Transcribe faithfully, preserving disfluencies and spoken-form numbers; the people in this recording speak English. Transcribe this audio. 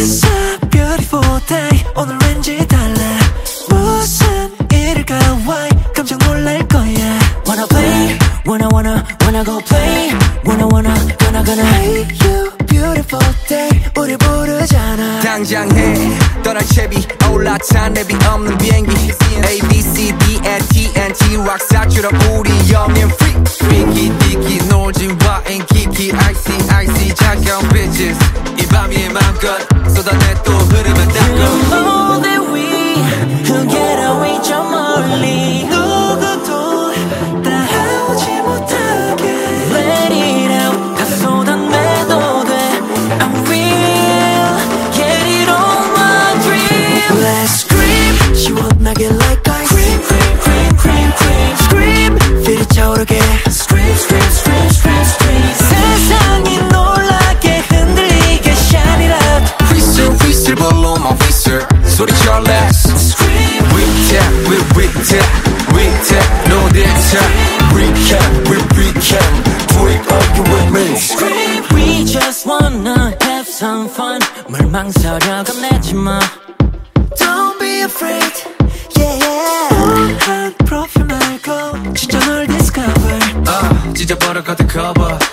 It's a beautiful day. 오늘 왠지 달라. 무슨 일일까? Why? 깜짝 놀랄 거야. Wanna play? Wanna wanna wanna go play? Wanna wanna gonna gonna Hey you beautiful day. 우리 부르잖아. 당장 해 떠날 채비 올라탄 내비 없는 비행기 A B C D N T N T 락사처럼 우리 영앤 free freaky dicky 놀지 와 and kiki icy icy 차가운 bitches 이 밤 위에 마음껏 쏟아내 또 흐르면 닦아 You know that we can get away 저 멀리 누구도 따라오지 못하게 Let it out 다 쏟아내도 돼 I'm real Get it on my dream Let's scream 시원하게 like ice Cream cream cream cream cream Scream 피리 차오르게 Scream scream scream scream scream 세상이 놀라게 흔들리게 Shine it up Whistle whistle blow my whistle 소리쳐 let's Scream We tap we we tap we tap no detach Recap we recap Do it all you with me Scream We just wanna have some fun 뭘 망설여 겁내지 마 Don't be afraid Yeah yeah 한 프로필 말고 진짜 널 discover 아 찢어버려 cut the cover